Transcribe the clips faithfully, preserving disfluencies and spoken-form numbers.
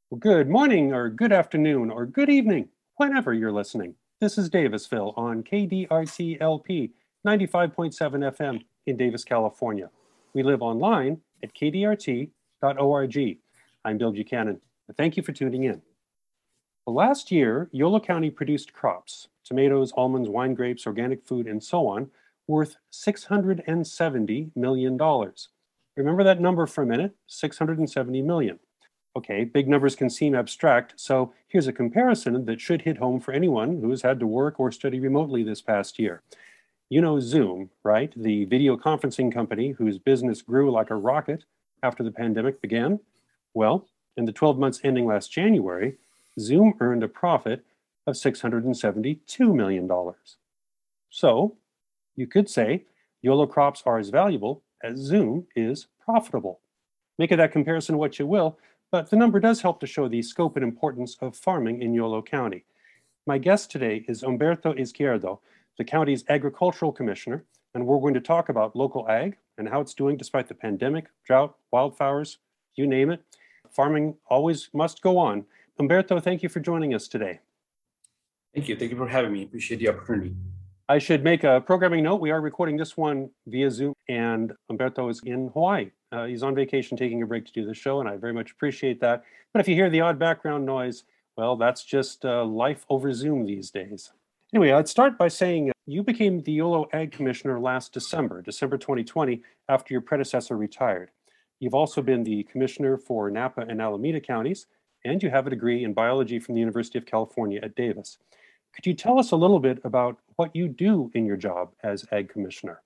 Well, good morning, or good afternoon, or good evening, whenever you're listening. This is Davisville on K D R T L P ninety-five point seven F M in Davis, California. We live online at k d r t dot org. I'm Bill Buchanan. Thank you for tuning in. Well, last year, Yolo County produced crops, tomatoes, almonds, wine grapes, organic food, and so on, worth six hundred seventy million dollars. Remember that number for a minute, six hundred seventy million dollars. Okay, big numbers can seem abstract, so here's a comparison that should hit home for anyone who has had to work or study remotely this past year. You know Zoom, right? The video conferencing company whose business grew like a rocket after the pandemic began? Well, in the twelve months ending last January, Zoom earned a profit of six hundred seventy-two million dollars. So, you could say YOLO crops are as valuable as Zoom is profitable. Make of that comparison what you will, but the number does help to show the scope and importance of farming in Yolo County. My guest today is Humberto Izquierdo, the county's agricultural commissioner, and we're going to talk about local ag and how it's doing despite the pandemic, drought, wildfires, you name it. Farming always must go on. Humberto, thank you for joining us today. Thank you. Thank you for having me. Appreciate the opportunity. I should make a programming note. We are recording this one via Zoom, and Humberto is in Hawaii. Uh, he's on vacation taking a break to do the show, and I very much appreciate that. But if you hear the odd background noise, well, that's just uh, life over Zoom these days. Anyway, I'd start by saying uh, you became the YOLO Ag Commissioner last December, December twenty twenty, after your predecessor retired. You've also been the Commissioner for Napa and Alameda counties, and you have a degree in biology from the University of California at Davis. Could you tell us a little bit about what you do in your job as Ag Commissioner?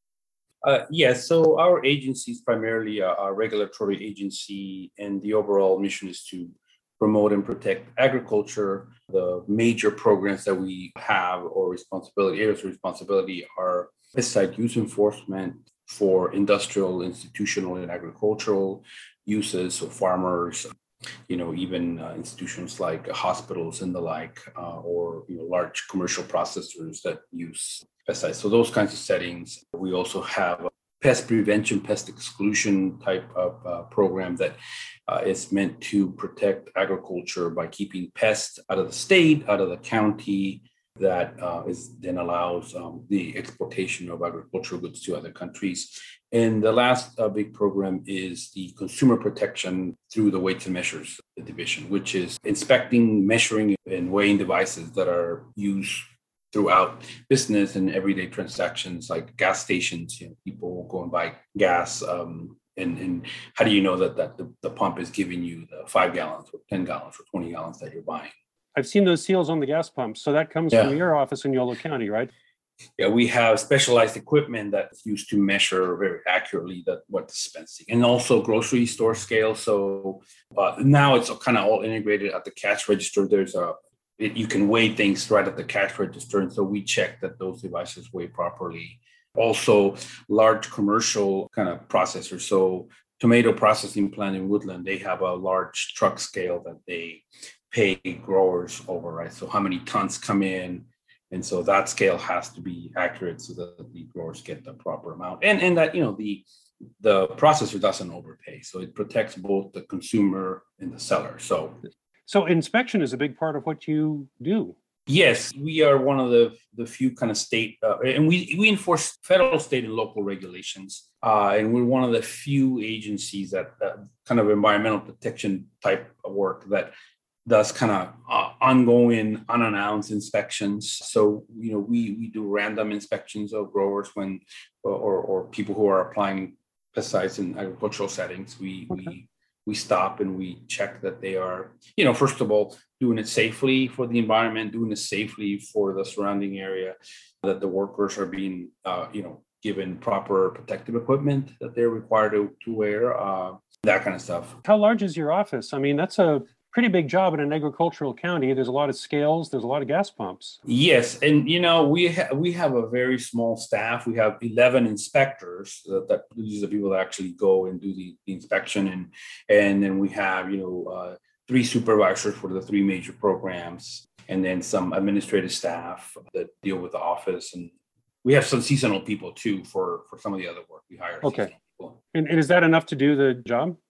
Uh, yes, so our agency is primarily a, a regulatory agency, and the overall mission is to promote and protect agriculture. The major programs that we have or responsibility areas of responsibility are pesticide use enforcement for industrial, institutional, and agricultural uses, so farmers, you know, even uh, institutions like hospitals and the like, uh, or you know, large commercial processors that use pesticides. So those kinds of settings. We also have a pest prevention, pest exclusion type of uh, program that uh, is meant to protect agriculture by keeping pests out of the state, out of the county. That uh, is then allows um, the exportation of agricultural goods to other countries. And the last uh, big program is the consumer protection through the weights and measures division, which is inspecting, measuring, and weighing devices that are used throughout business and everyday transactions, like gas stations. You know, people go and buy gas, um, and, and how do you know that, that the, the pump is giving you the five gallons or ten gallons or twenty gallons that you're buying? I've seen those seals on the gas pumps, so that comes Yeah. from your office in Yolo County, right? Yeah, we have specialized equipment that's used to measure very accurately that what dispensing, and also grocery store scale. So uh, now it's kind of all integrated at the cash register. There's a it, you can weigh things right at the cash register, and so we check that those devices weigh properly. Also, large commercial kind of processors. So tomato processing plant in Woodland, they have a large truck scale that they pay growers over, right? So how many tons come in? And so that scale has to be accurate so that the growers get the proper amount. And, and that, you know, the the processor doesn't overpay. So it protects both the consumer and the seller. So So inspection is a big part of what you do. yes, we are one of the, the few kind of state, uh, and we, we enforce federal, state, and local regulations. Uh, and we're one of the few agencies that uh, kind of environmental protection type of work that does kind of uh, ongoing unannounced inspections. So, you know, we we do random inspections of growers when, or or people who are applying pesticides in agricultural settings. We Okay. we we stop and we check that they are, you know, first of all, doing it safely for the environment, doing it safely for the surrounding area, that the workers are being, uh, you know, given proper protective equipment that they're required to, to wear, uh, that kind of stuff. How large is your office? I mean, that's a pretty big job in an agricultural county. There's a lot of scales, there's a lot of gas pumps. Yes, and you know we ha- we have a very small staff. We have eleven inspectors that, that these are the people that actually go and do the, the inspection, and and then we have you know uh, three supervisors for the three major programs, and then some administrative staff that deal with the office, and we have some seasonal people too for for some of the other work. We hire Okay. seasonal people. And, and is that enough to do the job?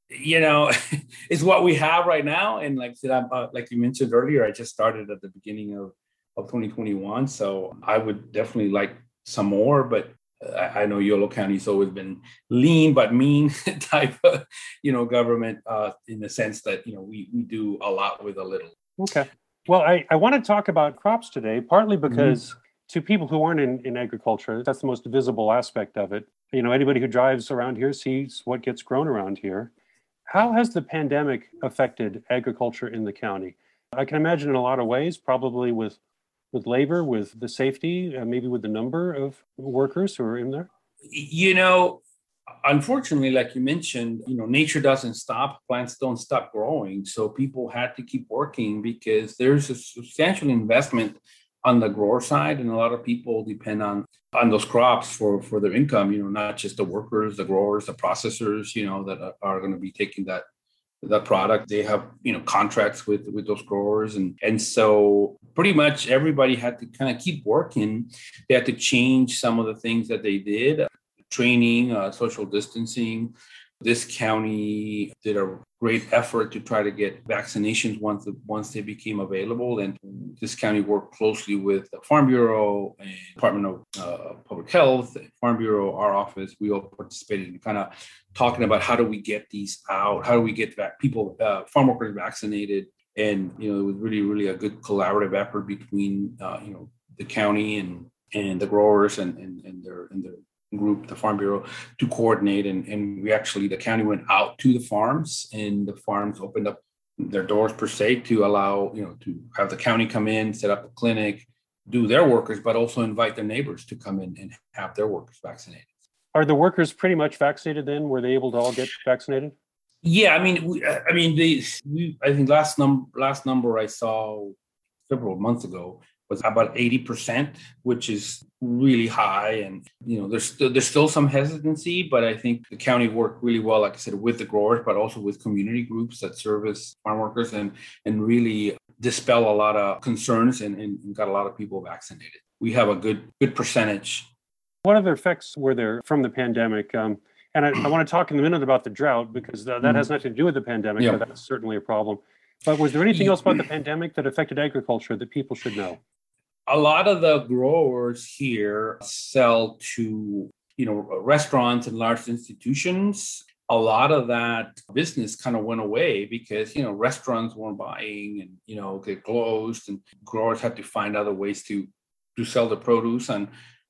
you know, it's what we have right now. And like I said, I'm, uh, like you mentioned earlier, I just started at the beginning of, of twenty twenty-one. So I would definitely like some more, but I, I know Yolo County's always been lean but mean type of, you know, government uh, in the sense that, you know, we, we do a lot with a little. Okay. Well, I, I want to talk about crops today, partly because Mm-hmm. to people who aren't in, in agriculture, that's the most visible aspect of it. You know, anybody who drives around here sees what gets grown around here. How has the pandemic affected agriculture in the county? I can imagine in a lot of ways, probably with with labor, with the safety, uh, maybe with the number of workers who are in there. You know, unfortunately, like you mentioned, you know, nature doesn't stop, plants don't stop growing. So people had to keep working because there's a substantial investment on the grower side, and a lot of people depend on on those crops for for their income. You know, not just the workers, the growers, the processors. You know, that are, are going to be taking that that product. They have, you know, contracts with with those growers, and and so pretty much everybody had to kind of keep working. They had to change some of the things that they did, training, uh, social distancing. This county did a great effort to try to get vaccinations once the, once they became available, and this county worked closely with the Farm Bureau and Department of uh, Public Health, Farm Bureau, our office. We all participated in kind of talking about how do we get these out, how do we get vac- people, uh, farm workers vaccinated, and you know it was really really a good collaborative effort between uh, you know the county and and the growers and and, and their and their group, the Farm Bureau, to coordinate. And, and we actually, the county went out to the farms, and the farms opened up their doors per se to allow, you know, to have the county come in, set up a clinic, do their workers, but also invite their neighbors to come in and have their workers vaccinated. Are the workers pretty much vaccinated then? Were they able to all get vaccinated? Yeah, I mean, we, I mean, they, we, I think last number, last number I saw several months ago was about eighty percent, which is really high. And, you know, there's still, there's still some hesitancy, but I think the county worked really well, like I said, with the growers, but also with community groups that service farm workers, and, and really dispel a lot of concerns, and, and got a lot of people vaccinated. We have a good, good percentage. What other effects were there from the pandemic? Um, and I, I want to talk in a minute about the drought, because th- that Mm-hmm. has nothing to do with the pandemic, Yeah. but that's certainly a problem. But was there anything else about the pandemic that affected agriculture that people should know? A lot of the growers here sell to, you know, restaurants and large institutions. A lot of that business kind of went away because, you know, restaurants weren't buying, and, you know, they closed, and growers had to find other ways to to sell the produce. And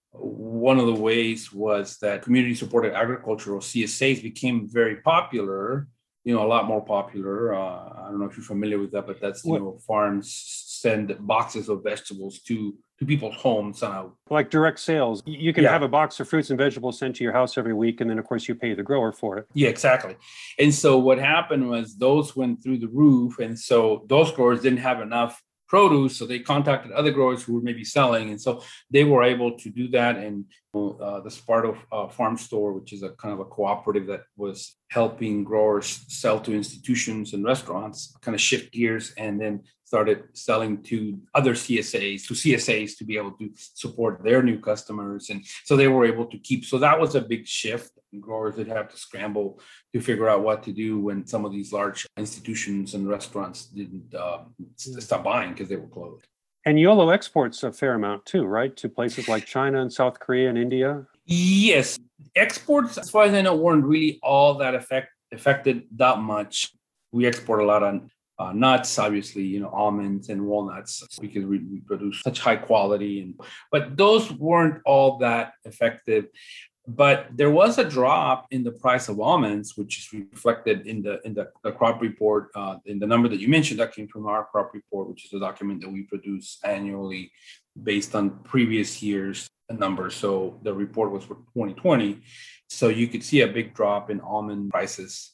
one of the ways was that community supported agriculture, or C S As, became very popular, you know, a lot more popular. Uh, I don't know if you're familiar with that, but that's, you What, know, farms send boxes of vegetables to to people's homes. Uh, like direct sales? Y- You can yeah, have a box of fruits and vegetables sent to your house every week, and then of course you pay the grower for it. yeah, exactly. And so what happened was those went through the roof, and so those growers didn't have enough produce, so they contacted other growers who were maybe selling, and so they were able to do that. And uh, the Sparto uh, Farm Store, which is a kind of a cooperative that was helping growers sell to institutions and restaurants, kind of shift gears, and then started selling to other C S As, to C S As, to be able to support their new customers. And so they were able to keep, so that was a big shift. Growers did have to scramble to figure out what to do when some of these large institutions and restaurants didn't uh, stop buying because they were closed. And YOLO exports a fair amount too, right? To places like China and South Korea and India. Yes, exports, as far as I know, weren't really all that affect, affected that much. We export a lot on uh, nuts, obviously, you know, almonds and walnuts, because we, we produce such high quality, and but those weren't all that effective. But there was a drop in the price of almonds, which is reflected in the in the, the crop report, uh, in the number that you mentioned that came from our crop report, which is a document that we produce annually based on previous years' numbers. So the report was for twenty twenty. So you could see a big drop in almond prices.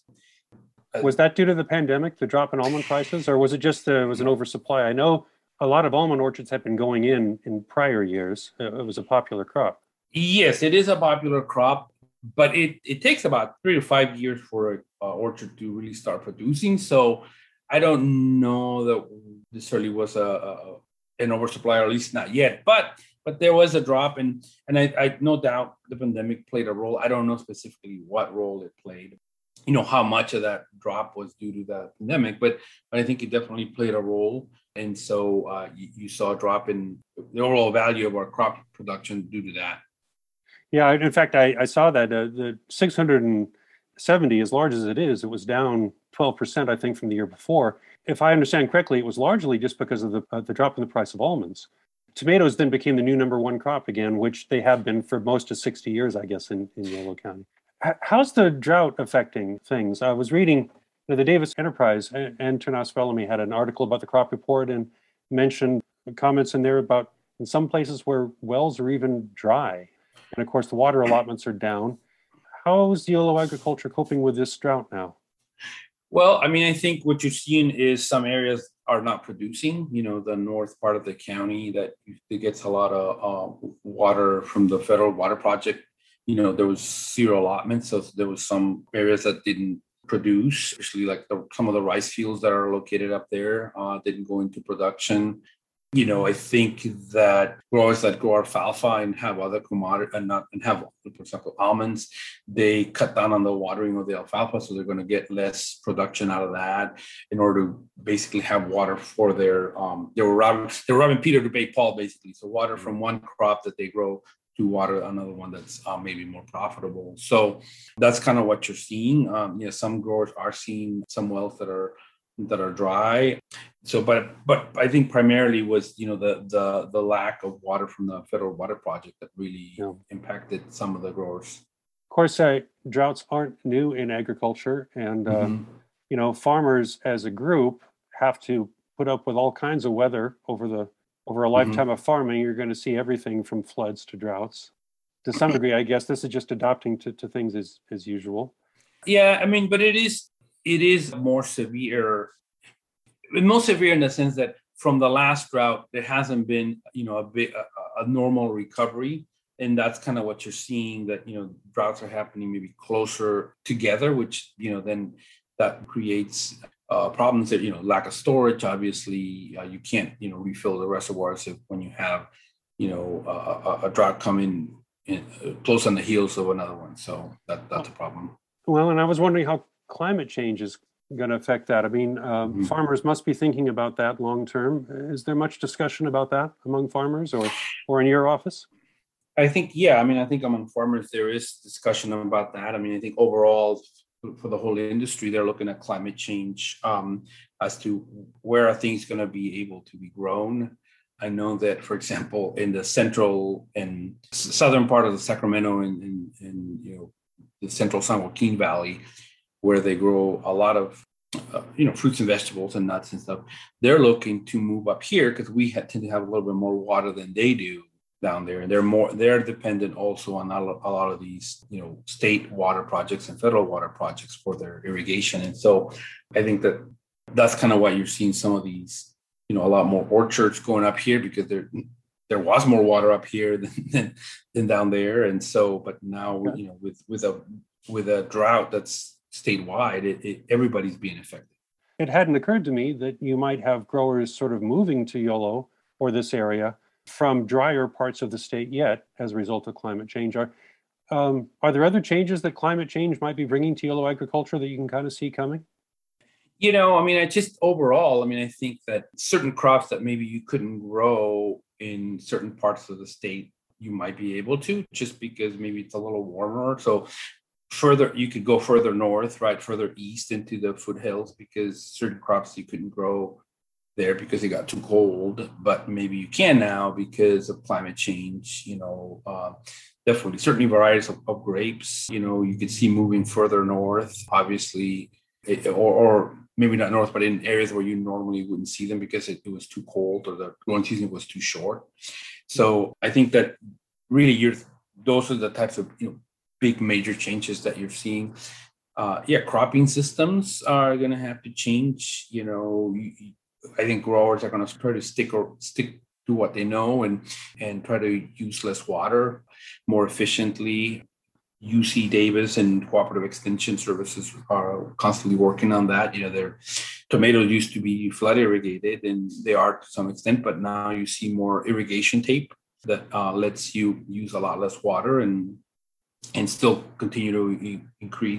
Was that due to the pandemic, the drop in almond prices, or was it just uh, was an oversupply? I know a lot of almond orchards had been going in in prior years. It was a popular crop. Yes, it is a popular crop, but it, it takes about three to five years for an orchard to really start producing. So I don't know that this really was a, a an oversupply, or at least not yet. But but there was a drop, and and I, I no doubt the pandemic played a role. I don't know specifically what role it played. you know, how much of that drop was due to the pandemic, but, but I think it definitely played a role. And so uh, you, you saw a drop in the overall value of our crop production due to that. Yeah, in fact, I, I saw that uh, the six hundred seventy, as large as it is, it was down twelve percent, I think, from the year before. If I understand correctly, it was largely just because of the uh, the drop in the price of almonds. Tomatoes then became the new number one crop again, which they have been for most of sixty years, I guess, in, in Yolo County. H- how's the drought affecting things? I was reading you know, the Davis Enterprise, and, and Ternas Bellamy had an article about the crop report and mentioned comments in there about in some places where wells are even dry. And of course, the water allotments are down. How is Yolo agriculture coping with this drought now? Well, I mean, I think what you're seeing is some areas are not producing. You know, the north part of the county that it gets a lot of uh, water from the federal water project. You know, there was zero allotment, so there was some areas that didn't produce, especially like the, some of the rice fields that are located up there uh, didn't go into production. You know, I think that growers that grow alfalfa and have other commodity and not and have, for example, almonds, they cut down on the watering of the alfalfa, so they're going to get less production out of that in order to basically have water for their. Um, they were robbing, they were robbing Peter to bake Paul, basically. So water from one crop that they grow to water another one that's uh, maybe more profitable. So that's kind of what you're seeing. Um, you know, some growers are seeing some wells that are that are dry. So, but but I think primarily was you know the the the lack of water from the federal water project that really Yeah. impacted some of the growers. Of course, uh, droughts aren't new in agriculture, and uh, Mm-hmm. you know farmers as a group have to put up with all kinds of weather over the over a Mm-hmm. lifetime of farming. You're going to see everything from floods to droughts. To some degree, I guess this is just adapting to, to things as as usual. Yeah, I mean, but it is it is more severe, more severe in the sense that from the last drought, there hasn't been you know a big a, a normal recovery, and that's kind of what you're seeing. That you know droughts are happening maybe closer together, which you know then that creates uh, problems that you know lack of storage. Obviously, uh, you can't you know refill the reservoirs if, when you have you know a, a, a drought coming in, uh, close on the heels of another one. So that that's a problem. Well, and I was wondering how climate change is going to affect that. I mean, uh, Mhm. farmers must be thinking about that long term. Is there much discussion about that among farmers, or or in your office? I think, yeah, I mean, I think among farmers, there is discussion about that. I mean, I think overall for the whole industry, they're looking at climate change um, as to where are things going to be able to be grown. I know that, for example, in the central and southern part of the Sacramento and, and, and you know, the central San Joaquin Valley, where they grow a lot of uh, you know fruits and vegetables and nuts and stuff, they're looking to move up here because we have, tend to have a little bit more water than they do down there, and they're more they're dependent also on a lot of these you know state water projects and federal water projects for their irrigation. And so I think that that's kind of why you're seeing some of these you know a lot more orchards going up here, because there there was more water up here than than, than down there. And so but now Okay. you know with with a with a drought that's statewide, it, it, everybody's being affected. It hadn't occurred to me that you might have growers sort of moving to Yolo or this area from drier parts of the state yet as a result of climate change. Are um, are there other changes that climate change might be bringing to Yolo agriculture that you can kind of see coming? You know, I mean, I just overall, I mean, I think that certain crops that maybe you couldn't grow in certain parts of the state, you might be able to, just because maybe it's a little warmer. So further, you could go further north, right, further east into the foothills, because certain crops you couldn't grow there because it got too cold, but maybe you can now because of climate change. You know, uh, definitely, certainly varieties of, of grapes. You know, you could see moving further north, obviously, it, or, or maybe not north, but in areas where you normally wouldn't see them because it, it was too cold or the growing season was too short. So I think that really, you're those are the types of you know big major changes that you're seeing. Uh, yeah, cropping systems are going to have to change. You know, you, you, I think growers are going to try to stick or stick to what they know and and try to use less water more efficiently. U C Davis and Cooperative Extension Services are constantly working on that. You know, their tomatoes used to be flood irrigated, and they are to some extent, but now you see more irrigation tape that uh, lets you use a lot less water and and still continue to e- increase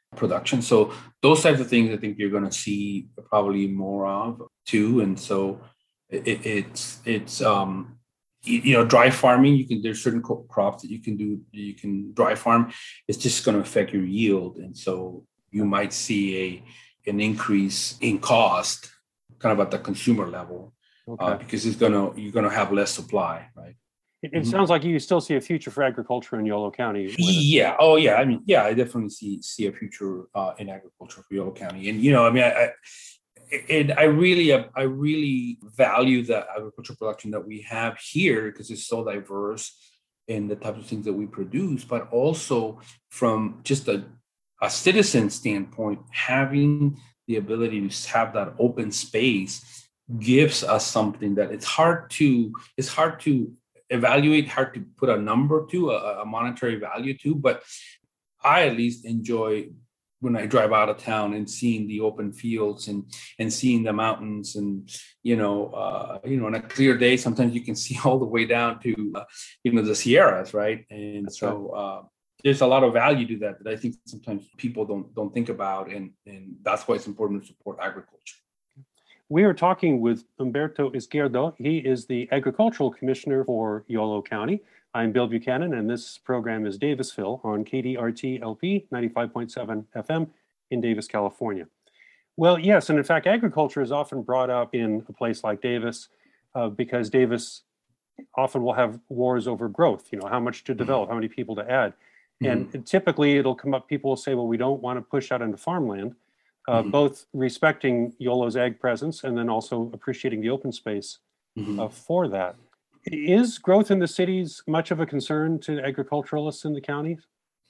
production. So those types of things, I think you're going to see probably more of too. And so it, it's it's um, you know, dry farming. You can there's certain crops that you can do. You can dry farm. It's just going to affect your yield, and so you might see a an increase in cost, kind of at the consumer level, okay. uh, because it's gonna you're gonna have less supply, right? It, it mm-hmm. sounds like you still see a future for agriculture in Yolo County. Yeah. Oh, yeah. I mean, yeah, I definitely see see a future uh, in agriculture for Yolo County, and you know, I mean, I, I and I really, I really value the agricultural production that we have here because it's so diverse in the types of things that we produce, but also from just a a citizen standpoint, having the ability to have that open space gives us something that it's hard to it's hard to evaluate, hard to put a number to, a, a monetary value to, but I at least enjoy when I drive out of town and seeing the open fields and and seeing the mountains, and you know, uh, you know, on a clear day, sometimes you can see all the way down to uh, you know the Sierras, right? And That's so uh, there's a lot of value to that that I think sometimes people don't don't think about, and and that's why it's important to support agriculture. We are talking with Humberto Izquierdo. He is the Agricultural Commissioner for Yolo County. I'm Bill Buchanan, and this program is Davisville on K D R T L P ninety-five point seven F M in Davis, California. Well, yes, and in fact, agriculture is often brought up in a place like Davis uh, because Davis often will have wars over growth, you know, how much to develop, how many people to add. Mm-hmm. And typically it'll come up, people will say, well, we don't want to push out into farmland. Uh, mm-hmm. Both respecting Yolo's ag presence and then also appreciating the open space mm-hmm. uh, for that. Is growth in the cities much of a concern to agriculturalists in the counties?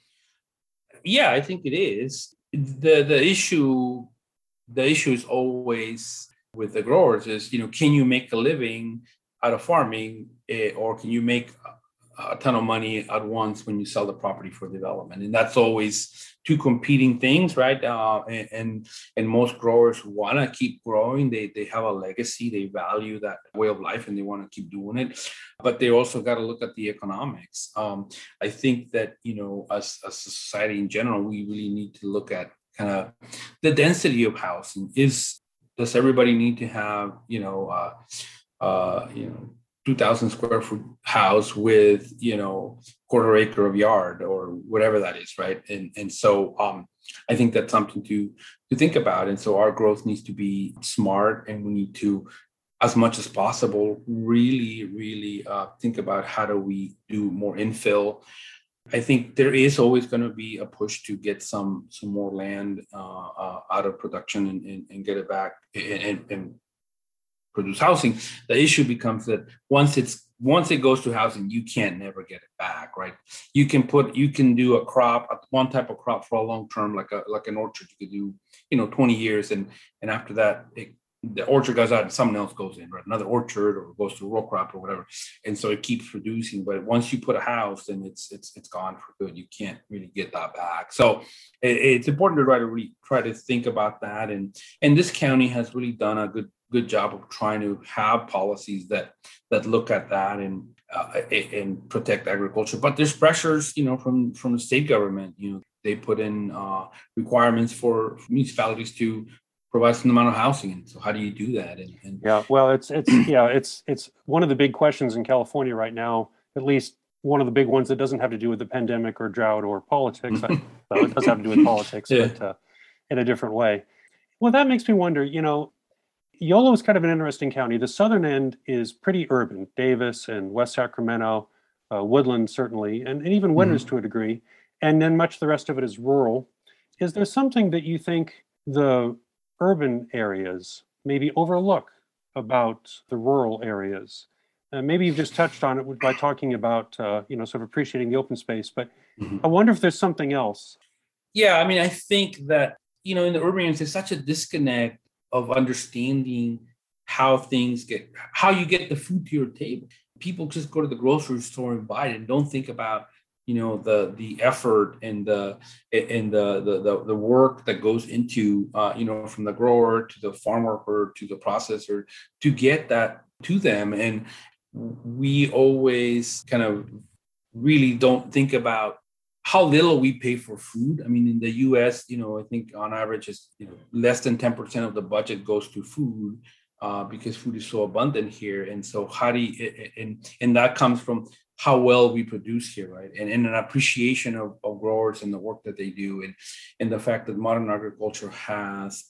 Yeah, I think it is. The the issue the issue is always with the growers is, you know, can you make a living out of farming, eh, or can you make a ton of money at once when you sell the property for development? And that's always two competing things, right? Uh, and, and and most growers want to keep growing. They they have a legacy. They value that way of life, and they want to keep doing it. But they also got to look at the economics. Um, I think that, you know, as, as a society in general, we really need to look at kind of the density of housing. Is does everybody need to have, you know, uh, uh, you know, two thousand square foot house with, you know, quarter acre of yard or whatever that is, right? And and so um, I think that's something to to think about. And so our growth needs to be smart, and we need to, as much as possible, really, really uh, think about how do we do more infill. I think there is always going to be a push to get some some more land uh, uh, out of production and, and, and get it back and, and, and produce housing. The issue becomes that once it's once it goes to housing, you can't never get it back, right? You can put you can do a crop, one type of crop for a long term, like a like an orchard. You could do, you know, twenty years, and and after that, it, the orchard goes out and someone else goes in, right? Another orchard, or goes to a row crop or whatever, and so it keeps producing. But once you put a house, then it's it's it's gone for good. You can't really get that back. So it, it's important to try to re, try to think about that. And and this county has really done a good. good job of trying to have policies that that look at that and uh, and protect agriculture. But there's pressures, you know, from from the state government. You know, they put in uh, requirements for municipalities to provide some amount of housing. And so, how do you do that? And, and yeah, well, it's it's yeah, it's it's one of the big questions in California right now. At least one of the big ones that doesn't have to do with the pandemic or drought or politics. I, well, it does have to do with politics, yeah. but uh, in a different way. Well, that makes me wonder. You know, Yolo is kind of an interesting county. The southern end is pretty urban, Davis and West Sacramento, uh, Woodland certainly, and, and even Winters mm-hmm. to a degree. And then much of the rest of it is rural. Is there something that you think the urban areas maybe overlook about the rural areas? Uh, maybe you've just touched on it by talking about, uh, you know, sort of appreciating the open space, but mm-hmm. I wonder if there's something else. Yeah, I mean, I think that, you know, in the urban areas, there's such a disconnect of understanding how things get, how you get the food to your table. People just go to the grocery store and buy it and don't think about, you know, the the effort and the and the the the, the work that goes into, uh, you know, from the grower to the farm worker to the processor to get that to them. And we always kind of really don't think about how little we pay for food. I mean, in the U S, you know, I think on average is, you know, less than ten percent of the budget goes to food uh, because food is so abundant here. And so how do you, and, and that comes from how well we produce here, right? And, and an appreciation of, of growers and the work that they do, and, and the fact that modern agriculture has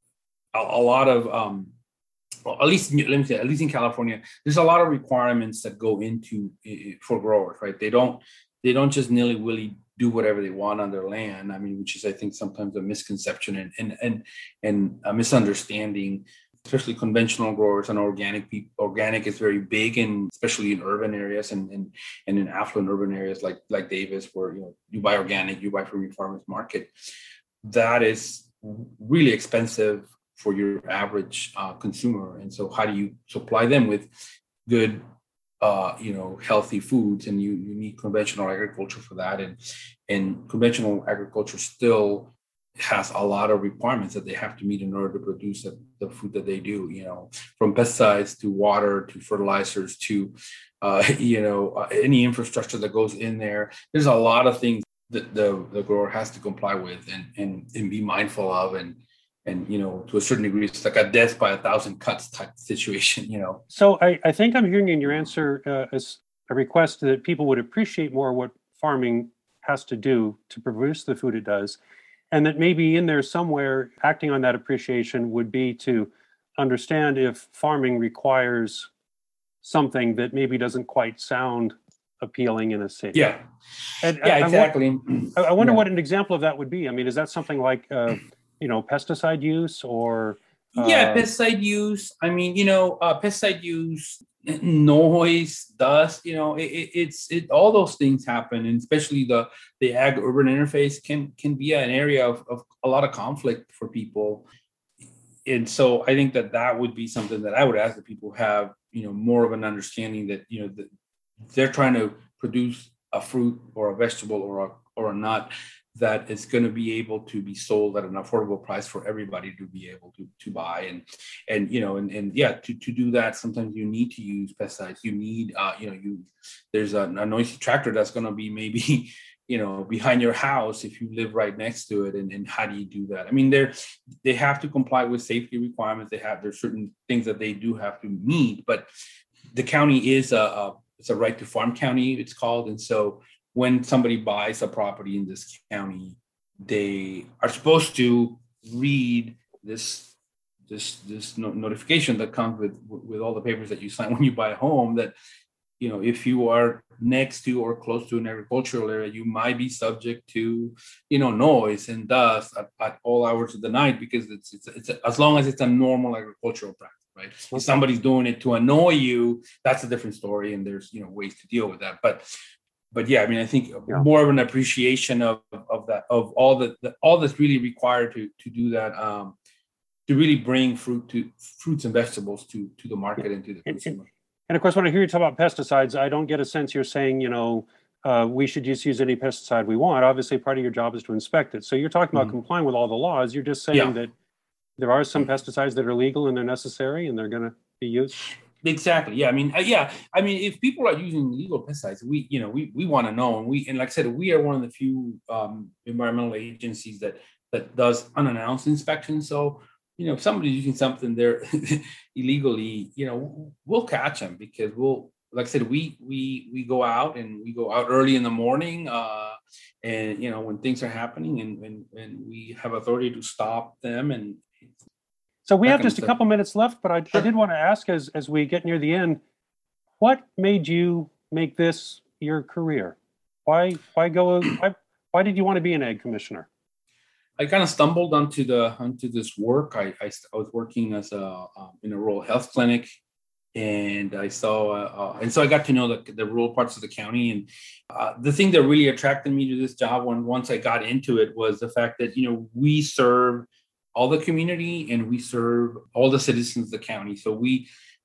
a, a lot of, um, well, at least let me say, at least in California, there's a lot of requirements that go into uh, for growers, right? They don't they don't just nilly willy do whatever they want on their land. I mean, which is I think sometimes a misconception and and and, and a misunderstanding, especially conventional growers and organic people. Organic is very big, and especially in urban areas and and, and in affluent urban areas like like Davis, where you know you buy organic, you buy from your farmers market. That is really expensive for your average uh, consumer. And so how do you supply them with good, uh, you know, healthy foods? And you, you need conventional agriculture for that. And, and conventional agriculture still has a lot of requirements that they have to meet in order to produce the, the food that they do, you know, from pesticides to water to fertilizers to, uh, you know, uh, any infrastructure that goes in there. There's a lot of things that the, the grower has to comply with and, and, and be mindful of. And, And, you know, to a certain degree, it's like a death by a thousand cuts type situation, you know. So I, I think I'm hearing in your answer uh, as a request that people would appreciate more what farming has to do to produce the food it does. And that maybe in there somewhere, acting on that appreciation would be to understand if farming requires something that maybe doesn't quite sound appealing in a city. Yeah, and yeah, I, exactly. I, I wonder yeah. what an example of that would be. I mean, is that something like... Uh, you know, pesticide use or... Uh, yeah, pesticide use. I mean, you know, uh, pesticide use, noise, dust, you know, it, it, it's, it, all those things happen. And especially the, the ag urban interface can, can be an area of, of a lot of conflict for people. And so I think that that would be something that I would ask that people have, you know, more of an understanding that, you know, that they're trying to produce a fruit or a vegetable or a, or a nut that is going to be able to be sold at an affordable price for everybody to be able to, to buy. And, and, you know, and, and yeah, to, to do that, sometimes you need to use pesticides. You need, uh, you know, you, there's a, a noisy tractor that's going to be maybe, you know, behind your house if you live right next to it. And, and how do you do that? I mean, they're, they have to comply with safety requirements. They have, there's certain things that they do have to meet, but the county is a, a it's a right to farm county, it's called. And so when somebody buys a property in this county, they are supposed to read this this this no- notification that comes with with all the papers that you sign when you buy a home, that, you know, if you are next to or close to an agricultural area, you might be subject to, you know, noise and dust at, at all hours of the night, because it's it's, it's a, as long as it's a normal agricultural practice, right? If somebody's doing it to annoy you, that's a different story, and there's, you know, ways to deal with that. But But yeah, I mean, I think yeah. more of an appreciation of of that, of all that, the, all that's really required to to do that, um, to really bring fruit to fruits and vegetables to to the market yeah. and to the consumer. And, and of course, when I hear you talk about pesticides, I don't get a sense you're saying, you know, uh, we should just use any pesticide we want. Obviously, part of your job is to inspect it. So you're talking about mm-hmm. complying with all the laws. You're just saying yeah. that there are some pesticides that are legal and they're necessary and they're going to be used. Exactly. Yeah. I mean, uh, yeah. I mean, if people are using legal pesticides, we, you know, we we want to know, and we, and like I said, we are one of the few um, environmental agencies that that does unannounced inspections. So, you know, if somebody's using something there illegally, you know, we'll catch them, because we'll, like I said, we we we go out and we go out early in the morning, uh, and you know, when things are happening, and and and we have authority to stop them. And so we have just a couple minutes left, but I, I did want to ask, as as we get near the end, what made you make this your career? Why why go? Why, why did you want to be an ag commissioner? I kind of stumbled onto the onto this work. I I, I was working as a um, in a rural health clinic, and I saw uh, uh, and so I got to know the, the rural parts of the county. And uh, the thing that really attracted me to this job, when once I got into it, was the fact that, you know, we serve all the community and we serve all the citizens of the county. So we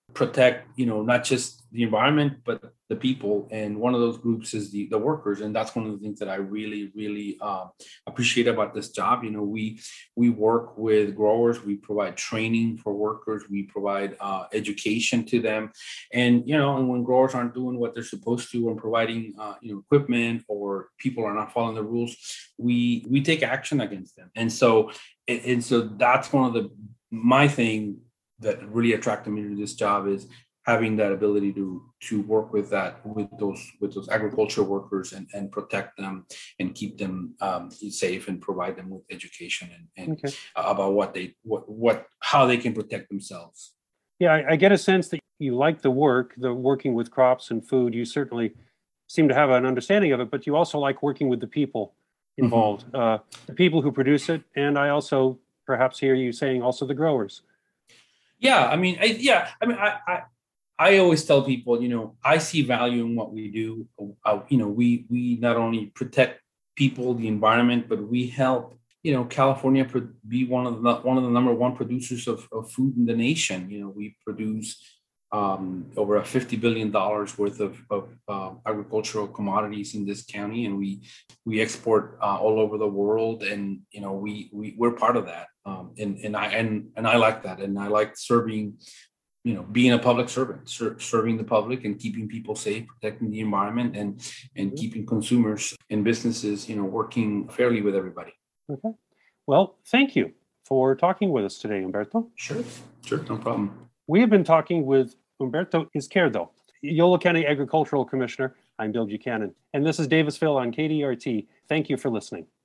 protect, you know, not just the environment, but the people. And one of those groups is the, the workers. And that's one of the things that I really, really uh, appreciate about this job. You know, we we work with growers, we provide training for workers, we provide uh, education to them. And, you know, and when growers aren't doing what they're supposed to and providing, uh, you know, equipment, or people are not following the rules, we we take action against them. And so, and, and so that's one of the, my thing that really attracted me to this job is having that ability to to work with that with those with those agriculture workers and, and protect them and keep them um, safe and provide them with education and, and okay. about what they what what how they can protect themselves. Yeah, I, I get a sense that you like the work, the working with crops and food. You certainly seem to have an understanding of it, but you also like working with the people involved, mm-hmm. uh, the people who produce it, and I also perhaps hear you saying also the growers. Yeah, I mean, I, yeah, I mean, I, I, I always tell people, you know, I see value in what we do. Uh, you know, we we not only protect people, the environment, but we help, you know, California pro- be one of the one of the number one producers of, of food in the nation. You know, we produce um, over a fifty billion dollars worth of, of uh, agricultural commodities in this county, and we we export uh, all over the world. And you know, we we we're part of that. Um, and and I and and I like that, and I like serving, you know, being a public servant, ser- serving the public and keeping people safe, protecting the environment, and and mm-hmm. keeping consumers and businesses, you know, working fairly with everybody. Okay. Well, thank you for talking with us today, Humberto. Sure, sure, no problem. We have been talking with Humberto Izquierdo, Yolo County Agricultural Commissioner. I'm Bill Buchanan, and this is Davisville on K D R T. Thank you for listening.